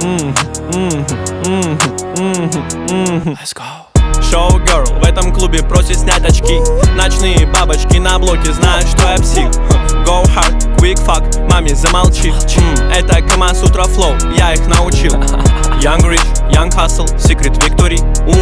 Let's go. Шоу-герл в этом клубе просит снять очки. Ночные бабочки на блоке знают, что я псих. Go hard, quick fuck, маме замолчи. Это Камасутра флоу, я их научил. Young rich, young hustle, secret victory.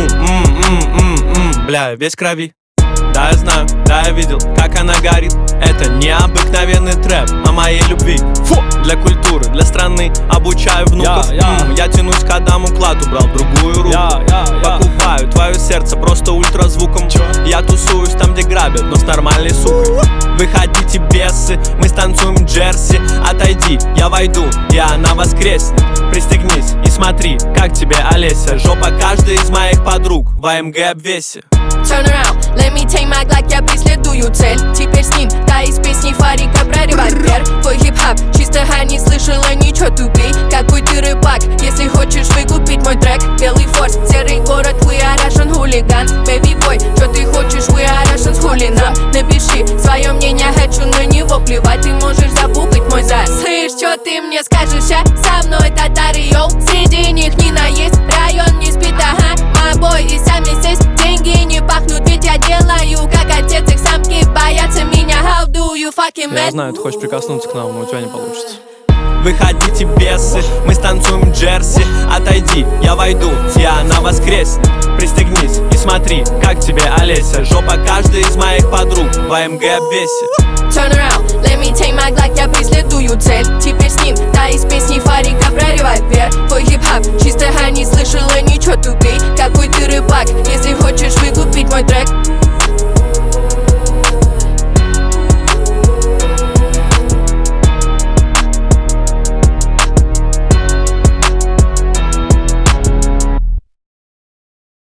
Бля, весь крови. Да, я знаю, да, я видел, как она горит. Это необыкновенный трэп о моей любви. Фу! Для культуры, для страны обучаю внуков. Я тянусь к Адаму Клату, брал другую руку. Покупаю твое сердце просто ультразвуком. Я тусуюсь там, где грабят, но с нормальной сукой. Выходите, бесы, мы станцуем джерси. Отойди, я войду, и она воскреснет. Пристегнись и смотри, как тебе Олеся. Жопа каждой из моих подруг в АМГ обвесе. Turn around, let me take my Glock, я преследую цель. Теперь с ним, та из песни Фарика про револьвер. Твой хип-хап, чисто хай, не слышала ничего, тупей. Какой ты рыбак, если хочешь выкупить мой трек. Белый форс, серый город, we are Russian hooligan. Baby boy, что ты хочешь, we are Russian с хулином. Напиши свое мнение, хочу на него плевать. Ты можешь забукать мой зад. Слышь, что ты мне скажешь, а? Со мной татары, йоу. Среди них Нина есть, район не спит, ага. Мобой и сами здесь, деньги не пахнут, ведь я делаю, как отец, их самки боятся меня. How do you fucking Я mad? знаю, ты хочешь прикоснуться к нам, но у тебя не получится. Выходите, бесы, мы станцуем джерси. Отойди, я войду, и она воскреснет. Пристегнись и смотри, как тебе Олеся. Жопа каждой из моих подруг в АМГ обвесе. Turn around, let me take my Glock, я преследую цель. Теперь с ним, та из песни Фарика про револьвер. Твой хип-хап, чисто хай, не слышала ничего, тупей. Какой ты рыбак, если хочешь выкупить мой трек.